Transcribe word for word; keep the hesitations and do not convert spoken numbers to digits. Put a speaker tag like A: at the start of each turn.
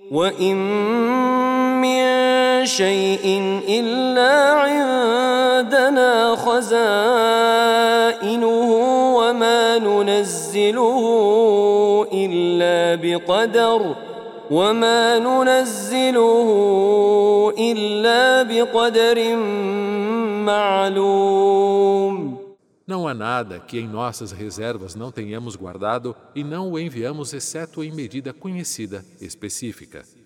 A: وإن من شيء إلا عندنا خزائنه وما ننزله إلا بقدر وما ننزله إلا بقدر معلوم.
B: Não há nada que em nossas reservas não tenhamos guardado e não o enviamos exceto em medida conhecida, específica.